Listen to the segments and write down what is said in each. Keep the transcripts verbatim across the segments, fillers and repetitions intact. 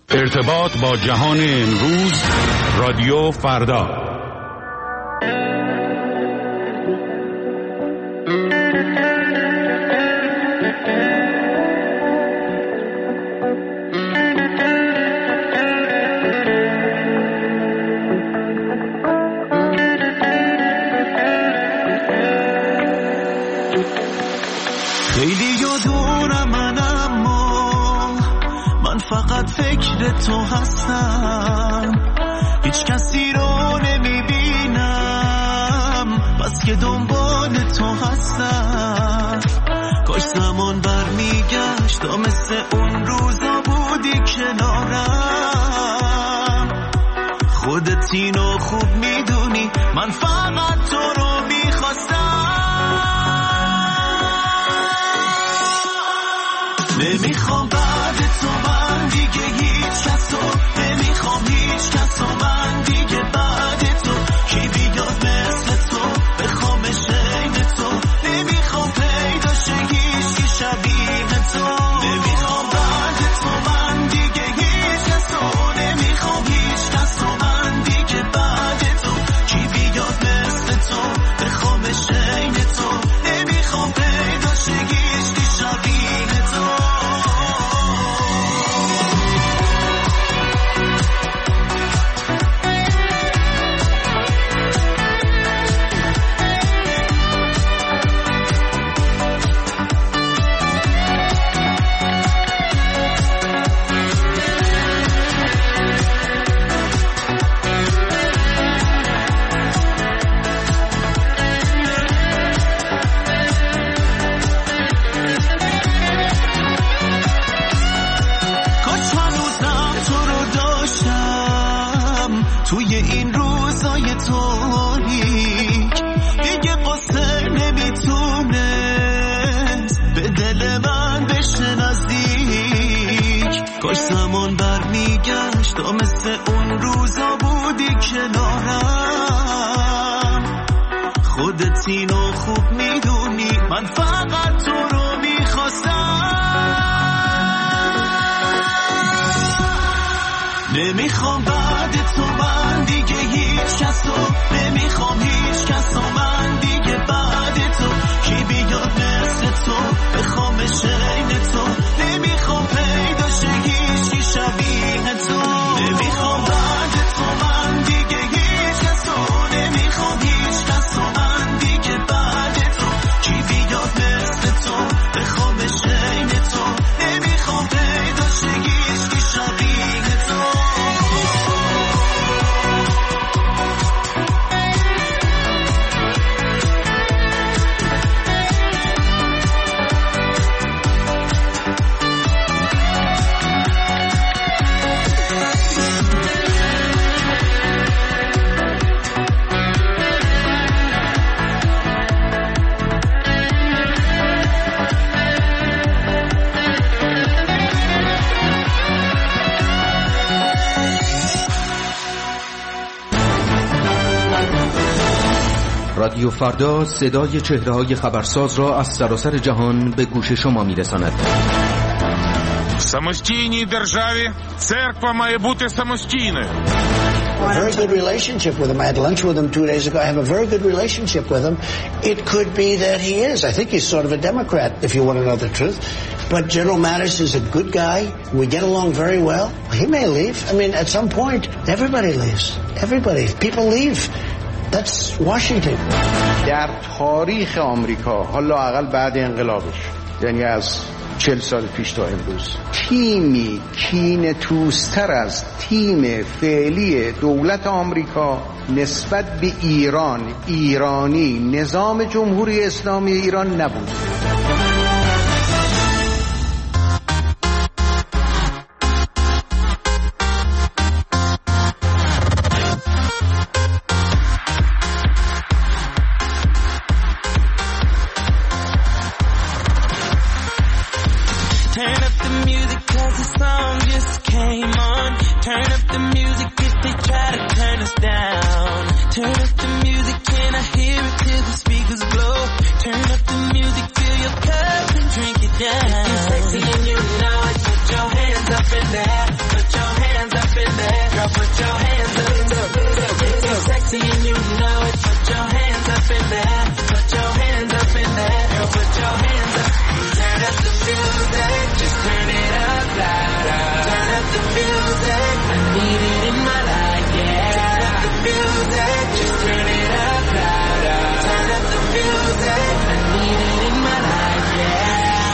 ارتباط با جهان امروز، رادیو فردا. خیلی یادونم من، اما من فقط فکر تو هستم، هیچ کسی رو نمیبینم بس که دنبال تو هستم. کاش زمان برمیگشت تا مثل اون روزا بودی کنارم. خودت اینو خوب میدونی، من فقط تو رو میخواستم. نمیخوام بعد تو من دیگه هیچ کس رو، نمیخوام هیچ کس رو من دیگه بعد تو. کی بیاد مثل تو بخوام شین تو، نمیخوام پیدا شه هیچ کی شبیه تو. نمیخوام بعد تو من دیگه هیچ کس رو، نمیخوام هیچ کس رو من دیگه بعد تو. کی بیاد مثل تو بخوام شین تو، نمیخوام پیدا شه هیچ کی شبیه تو. توی این روزای تاریک دیگه قصه نمیتونست به دل من بشه نزدیک. کاش زمان برمیگشت تا مثل اون روزا بودی کنارم. خودت اینو خوب میدونی، من فقط تو رو میخواستم. نمیخوام بعد تو من دیگه هیچ کس رو، نمیخوام هیچ کس رو من دیگه بعد تو. کی بیاد مثل تو بخوام شین تو، نمیخوام پیدا شه هیچ کی شبیه تو. نمیخوام بعد تو من دیگه هیچ کس رو، نمیخوام هیچ کس رو من دیگه بعد تو. کی بیاد مثل تو بخوام شین تو، نمیخوام پیدا شه هیچ کی شبیه تو. رادیو فردا صدای چهره‌های خبرساز را از سراسر جهان به گوش شما می‌رساند. В самостійній державі церква має бути самостійною. A very good relationship with him. I had lunch with him two days ago. I have a very good relationship with him. It could be that he is. I think he's sort of a Democrat, if you want to know the truth. But General Mattis is a good guy. We get along very well. He may leave. I mean, at some point, everybody leaves. Everybody. People leave. That's Washington. در تاریخ آمریکا، حالا لااقل بعد انقلابش، یعنی از چهل سال پیش تا امروز، تیمی کینه توستر از تیم فعلی دولت آمریکا نسبت به ایران، ایرانی، نظام جمهوری اسلامی ایران نبود. If you're sexy and you know it, put your hands up in there, put your your hands up, if you're sexy and you know it, put your hands up in there, put your hands up in there, girl, put your hands up, turn up the music, just turn it up louder, turn up the music, I need it in my life, yeah, turn up the music, just turn it up louder, turn up the music, I need it in my life, yeah.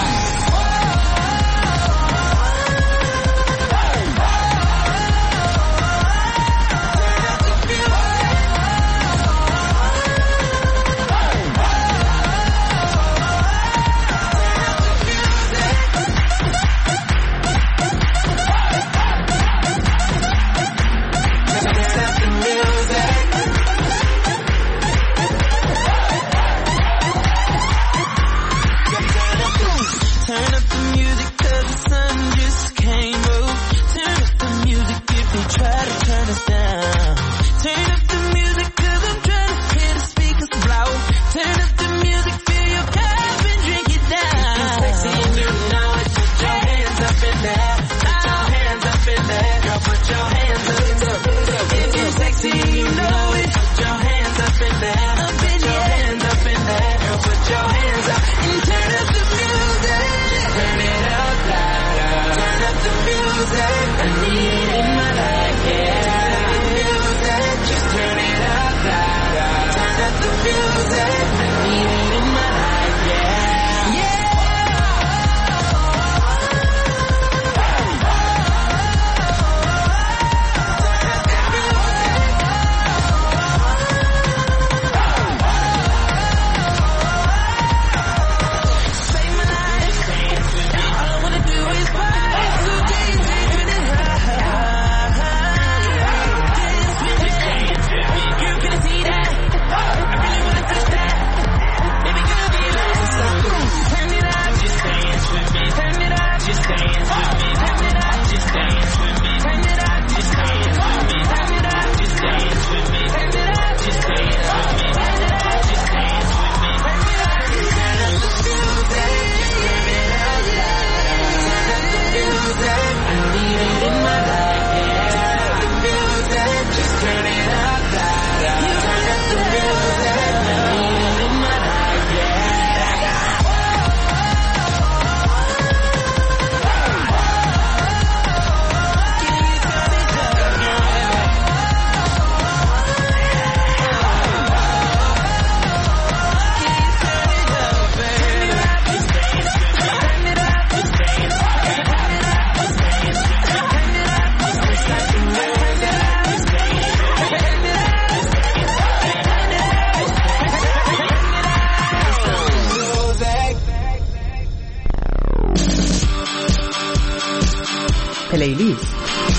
پلیلیست.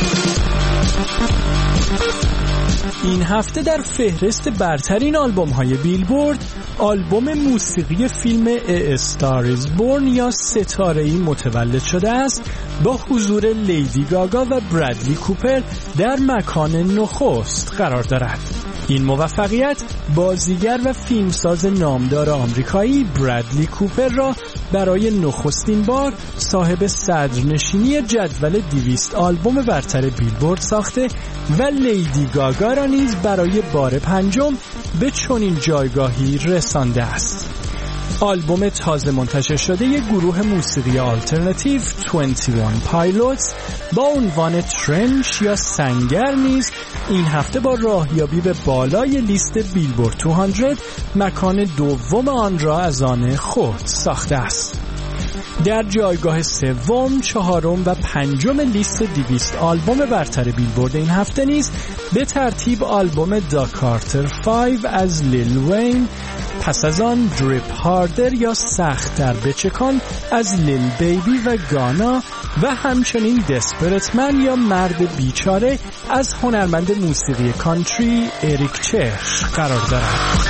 این هفته در فهرست برترین آلبوم های بیلبورد آلبوم موسیقی فیلم A Star Is Born یا ستاره‌ای متولد شده است با حضور لیدی گاگا و برادلی کوپر در مکان نخست قرار دارد. این موفقیت بازیگر و فیلمساز نامدار آمریکایی برادلی کوپر را برای نخستین بار صاحب صدرنشینی جدول دویست آلبوم برتر بیلبورد ساخته و لیدی گاگا را نیز برای بار پنجم به چنین جایگاهی رسانده است. آلبوم تازه منتشر شده ی گروه موسیقی آلترناتیو بیست و یک پایلوتس با عنوان ترنچ یا سنگر نیز این هفته با راهیابی به بالای لیست بیلبورد دویست مکان دوم آن را از آن خود ساخته است. در جایگاه سوم، چهارم و پنجم لیست دویست آلبوم برتر بیلبورد این هفته نیز به ترتیب آلبوم دا کارتر پنج از لیل وین، پس از آن دریپ هاردر یا سخت‌تر بچکان از لیل بیبی و گانا و همچنین دسپرت من یا مرد بیچاره از هنرمند موسیقی کانتری اریک چرچ قرار دارد.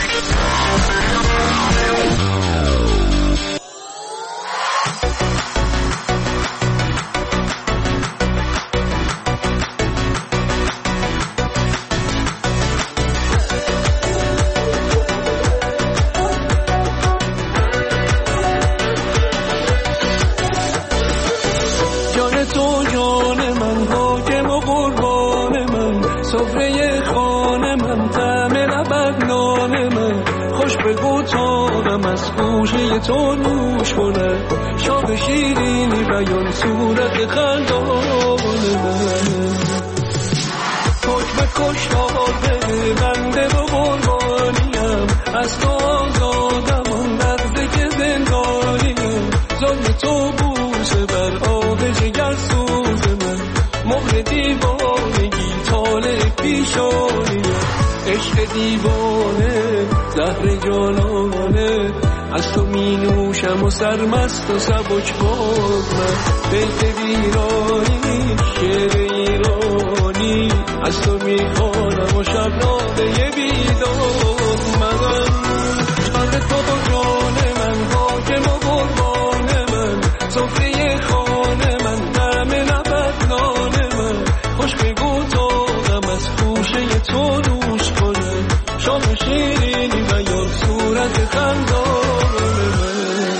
غم از گوشه تو نوش کنه، شاد شیرینی بیان صورت خندان من. حکم کشتار بده بنده و قربانیم، از تو آزادم اون لحظه که زندانیم. ظلم تو بوسه بر آب جگر سوز من، مهر دیوانگی طالع پیشانیم. عشق دیوانه زهر جانانه، از تو می نوشم و سرمست و سبک باز من. بیت ویرانی شعر ایرانی، از تو می خوانم و شب ناله بیداد من. جان تو و جان من، حاکم و قربان من، سفره خانه من، نرم لبت نان من. خوش بگو تا غم از خوشه تو نوش کنه، شام شیرینی بیان صورت خندان من.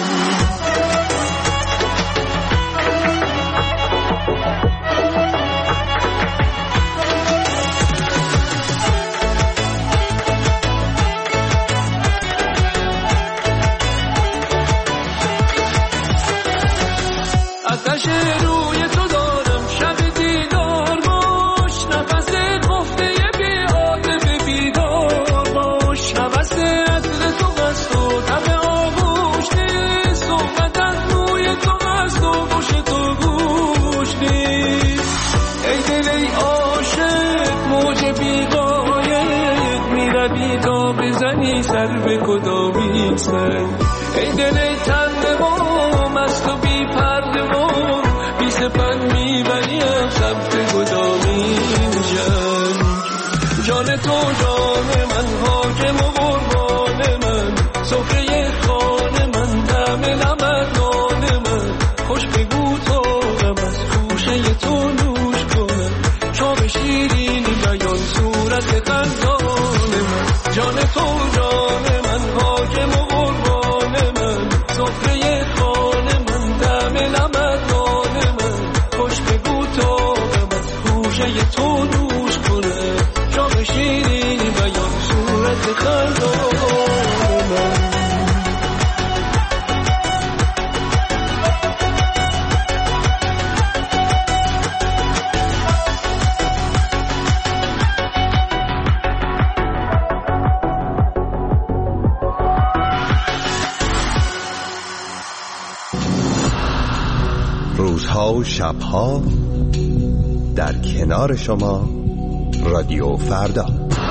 آتش روی تو دارم شب دیدار باش، نفس گفته بی عاطفه بیدار باش. نفس عطر تو هست و طبع آغوش نیست، صحبت از روی تو هست و گوش تو گوش نیست. ای دل ای عاشق موج بی‌قاید، میروی تا بزنی سر به کدامین سنگ. ای دل ای تنده و مست و بی پرده و بی سپند میبریم سمت کدامین جنگ. جان تو جان من، حاکم و قربان من، سفره خانه من، طعم لبت نان من. خوش بگو تا غم از خوشه تو نوش کنه، شام شیرینی بیان صورت خندان من. جان تو جان من، حاکم و قربان من، سفره خانه من، طعم لبت نان من. خوش بگو تا غم از خوشه تو نوش کنه، شام شیرینی بیان صورت خندان من. روزها و شبها در کنار شما، رادیو فردا.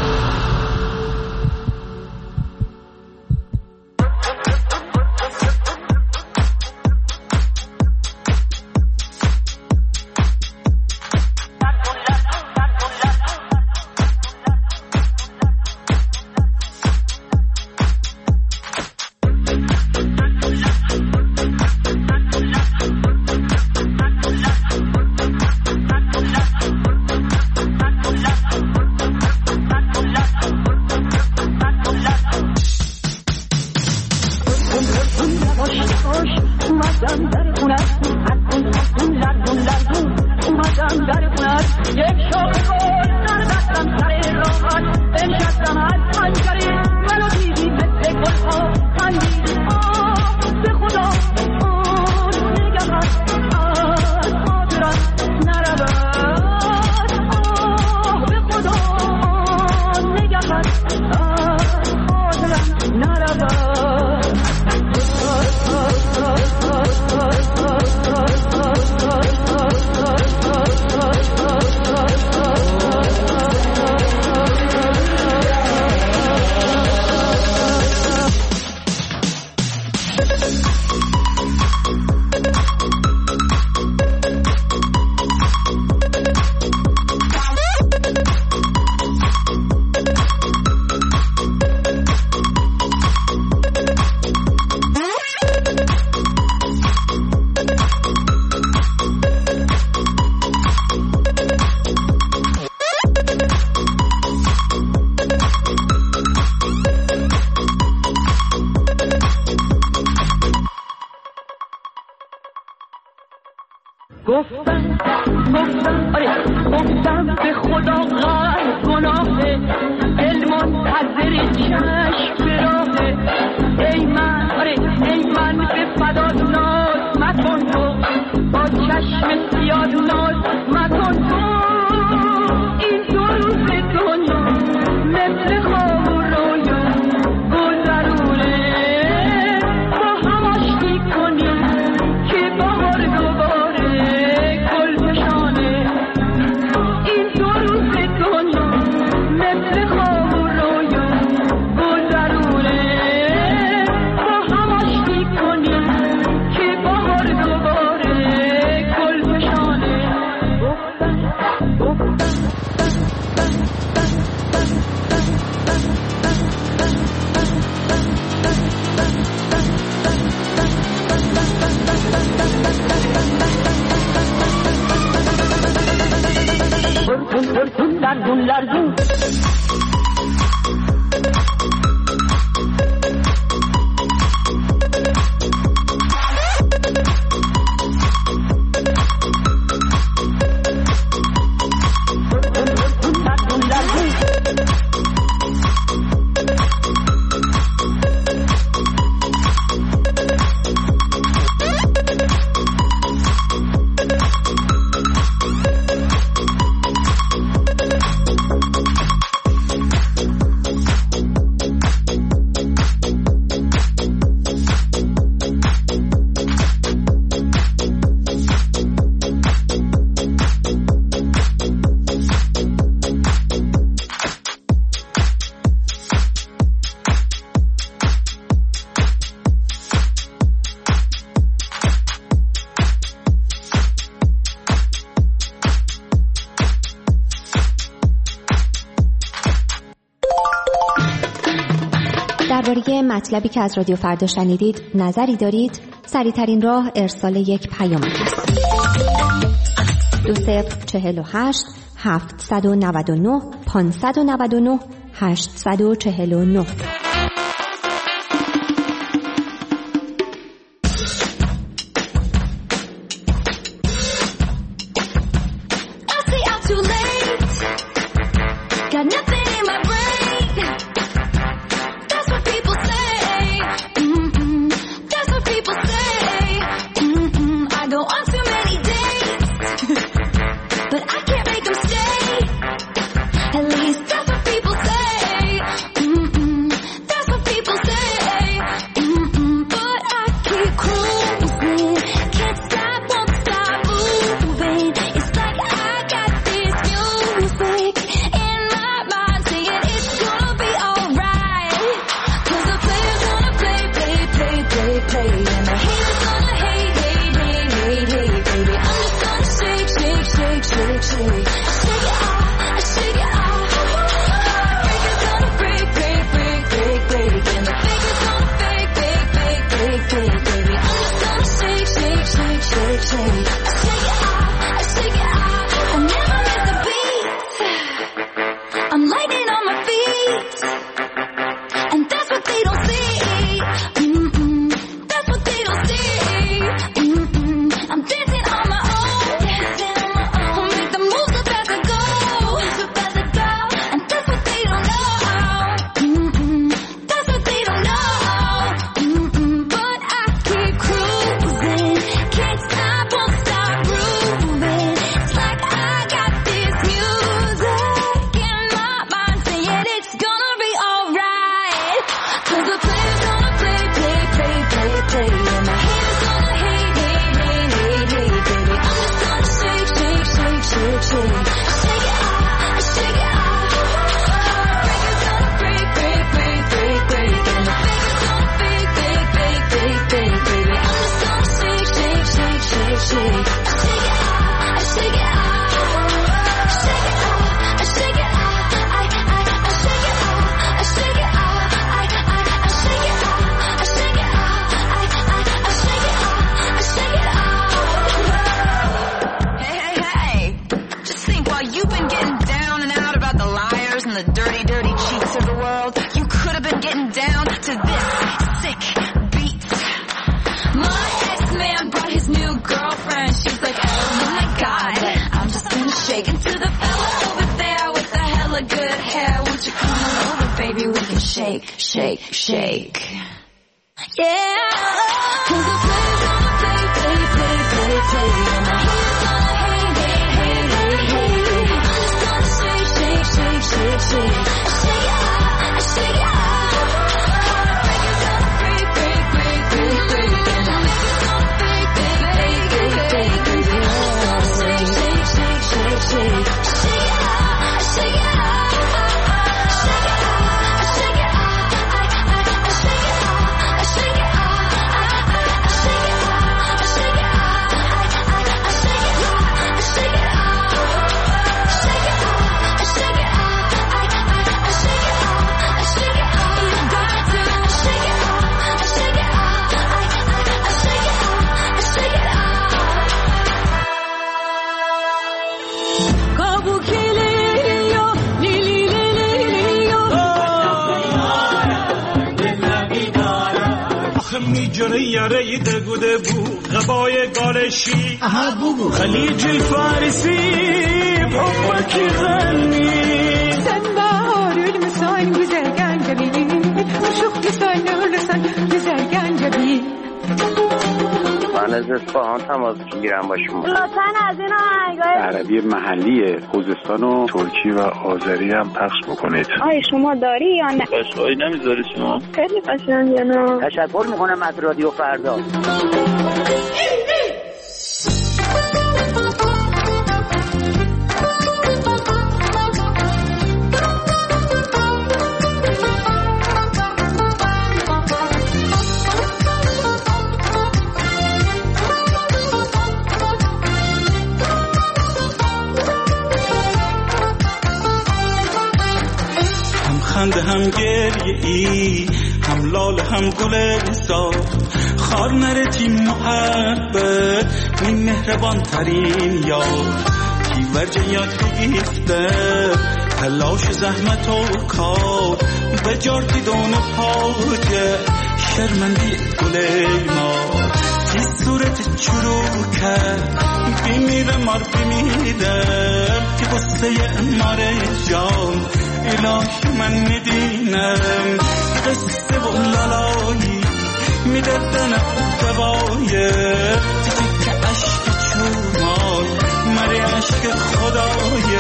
گفتم گفتم آره گفتم به خدا غر گناهه، علم منتظر چشم به راهه. ای من آره ای من به فدا ناز مکن تو با چشم سیاد ناز مکن تو این دو روز دنیا مثل خواب و رویا گذرونه با هم آشتی کنیم که بهار دوباره گل فشانه این دو روز دنیا مثل خواب و رویا گذرونه با هم آشتی کنیم که بهار دوباره گل فشانه لرزون لرزون درباره مطلبی که از رادیو فردا شنیدید نظری دارید؟ سریع‌ترین راه ارسال یک پیام است. دو صفر چهل و هشت هفتصد و نود و نه پانصد و نود و نه هشتصد و چهل و نه. Shake, shake, shake. جنه یاره دگوده بو غبای گالشی خلیج الفارسی بحبك غني sen baharül müsain güzel gencebi aşık güzel ölürsen güzel gencebi من از اصفهان تماس میگیرم با شما. لطفاً از این آهنگای عربی محلی خوزستان و ترکی و آذری هم پخش بکنید. آیا شما داری یا نه؟ قشقایی نمیذاری شما؟ خیلی قشنگه نه. تشکر میکنم از رادیو فردا. خنده هم گریه ای هم لال هم گل زار خار نرتی محبت این مهربان ترین یار کی ورجه یاد بگیفته تلاش زحمت و کار به جارتی دون پاکه شرمندی گل ما کی صورت چروکه بیمیره مار بیمیرم کی بسته مار جان الهی من میدینم قصه و لالایی میدردن دوای تیک که عشق چومای مری عشق خدای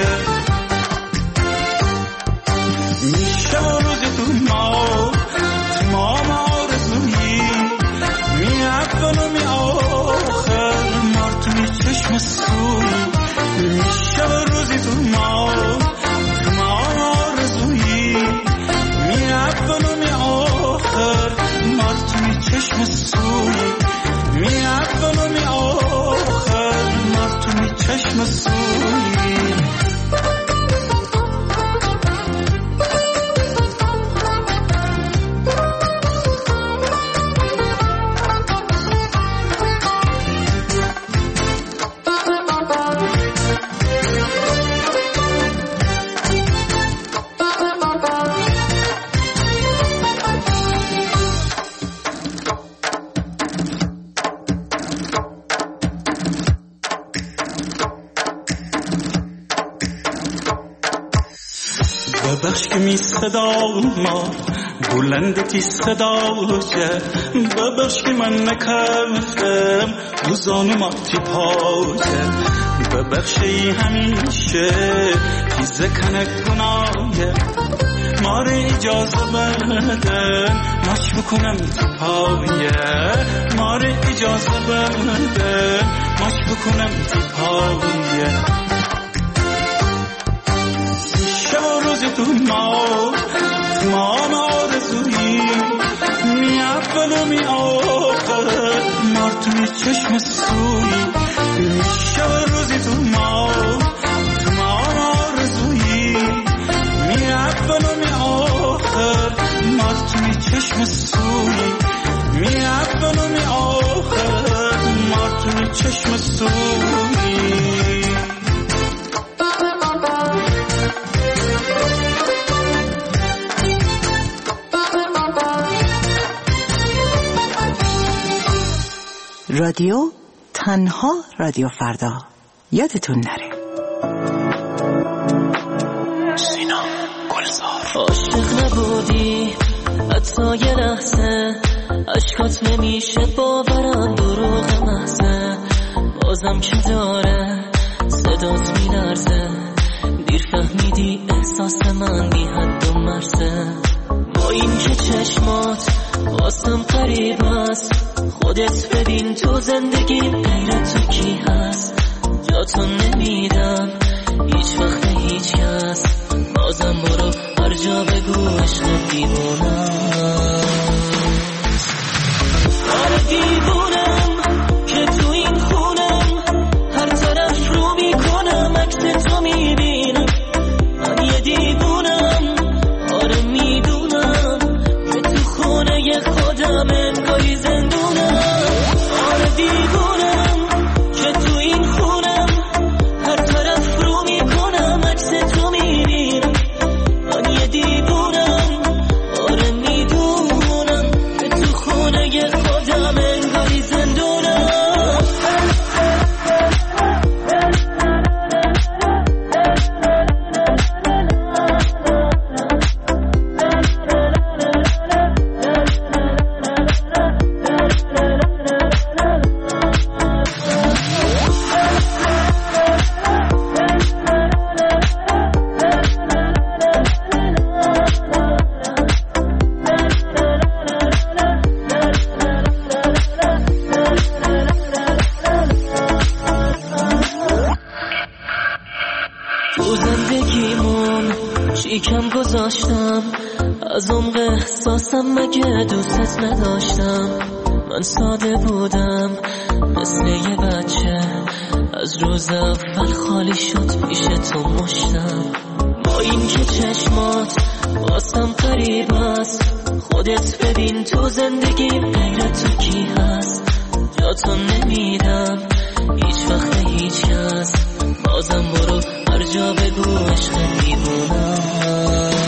میشه روز تو ما تمام آرزویی می اول و می آخر مرتونی چشم سوی میشه روزی تو ما چشم سوی می اول و می آخر مرتونی چشم سوی ببخش که می صدا ما بلندتی صداشه ببخش که من نکردم روزانو ما تی پاشه ببخشی همیشه که زکنه گناهه ماره اجازه بدن ماچ بکنم تو پایه ماره اجازه بدن ماچ بکنم تو پایه تو ما تمام آرزویی می اول و می آخر مرتونی چشم سوی میشه روزی تو ما تمام آرزویی می اول و می آخر مرتونی چشم سوی می اول و می آخر مرتونی چشم سوی رادیو تنها رادیو فردا یادتون نره. سینا گلزار عاشق نبودی حتی یه لحظه عشقات نمیشه باورم دروغ محضه، بازم که داره صدات میلرزه، دیر فهمیدی احساس من بی حد و مرزه. با این که چشمات واسم قریب هست، خودت ببین تو زندگیم غیر تو کی هست. جاتو نمیدم هیچ وقت هیچ کس، بازم برو هر جا بگو عشق دیوونم. آره دیوونم که تو این خونم، هر طرف رو میکنم عکس تو میبینم. من یه دیوونم، آره میدونم که تو خونه خودم انگاری زندونم. آره دیوونم که تو این خونم، هر طرف رو میکنم عکس تو میبینم. من یه دیوونم، آره میدونم که تو خونه خودم انگاری زندونم. تو زندگیمون چی کم گذاشتم، از عمق احساسم مگه دوستت نداشتم. من ساده بودم مثل یه بچه، از روز اول خالی شد پیش تو مشتم. با این که چشمات واسم قریب هست، خودت ببین تو زندگیم غیر تو کی هست. جاتو نمیدم هیچ وقت هیچ کس، بازم برو هر جا بگو عشق دیوونم.